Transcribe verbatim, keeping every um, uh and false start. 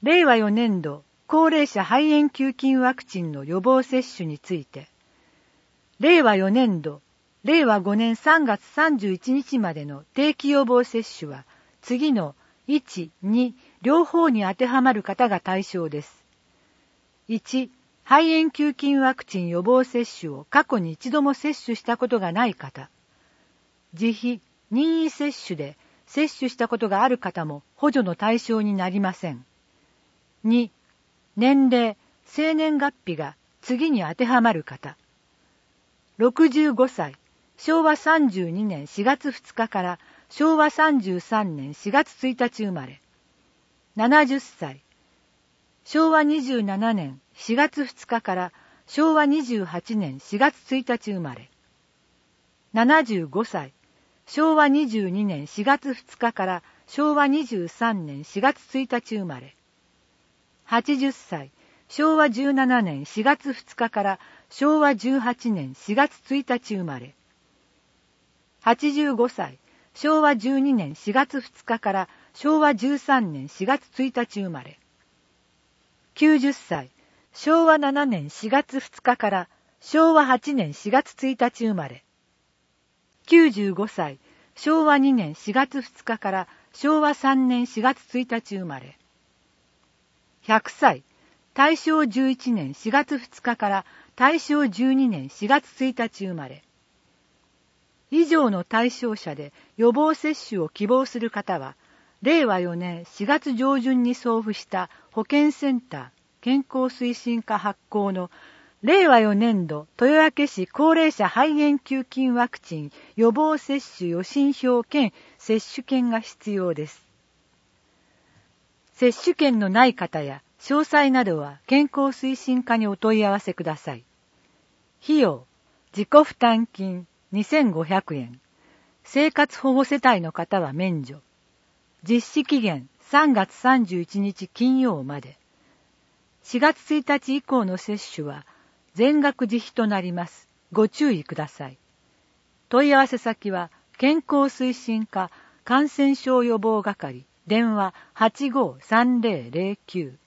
れいわよねんど高齢者肺炎球菌ワクチンの予防接種について、れいわよねんどれいわごねんさんがつさんじゅういちにちまでの定期予防接種は次のいち、に両方に当てはまる方が対象です。いち、肺炎球菌ワクチン予防接種を過去に一度も接種したことがない方、自費、任意接種で接種したことがある方も補助の対象になりません。に、年齢、生年月日が次に当てはまる方、ろくじゅうごさい、しょうわさんじゅうにねんしがつふつかからしょうわさんじゅうさんねんしがつついたち生まれ、ななじゅっさい、しょうわにじゅうななねんしがつふつかからしょうわにじゅうはちねんしがつついたち生まれ、ななじゅうごさい、しょうわにじゅうにねんしがつふつかからしょうわにじゅうさんねんしがつついたち生まれ、はちじゅっさい、しょうわじゅうななねんしがつふつかからしょうわじゅうはちねんしがつついたち生まれ、はちじゅうごさい、しょうわじゅうにねんしがつふつかからしょうわじゅうさんねんしがつついたち生まれ、きゅうじゅっさい、しょうわななねんしがつふつかからしょうわはちねんしがつついたち生まれ、きゅうじゅうごさい、しょうわにねんしがつふつかからしょうわさんねんしがつついたち生まれ、ひゃくさい、たいしょうじゅういちねんしがつふつかからたいしょうじゅうにねんしがつついたち生まれ。以上の対象者で予防接種を希望する方は、れいわよねんしがつじょうじゅんに送付した保健センター健康推進課発行のれいわよねんど豊明市高齢者肺炎球菌ワクチン予防接種予診票兼接種券が必要です。接種券のない方や詳細などは健康推進課にお問い合わせください。費用、自己負担金にせんごひゃくえん、生活保護世帯の方は免除。実施期限さんがつさんじゅういちにち金曜まで。しがつついたち以降の接種は全額自費となります。ご注意ください。問い合わせ先は健康推進課感染症予防係電話 はちごーさんぜろぜろきゅう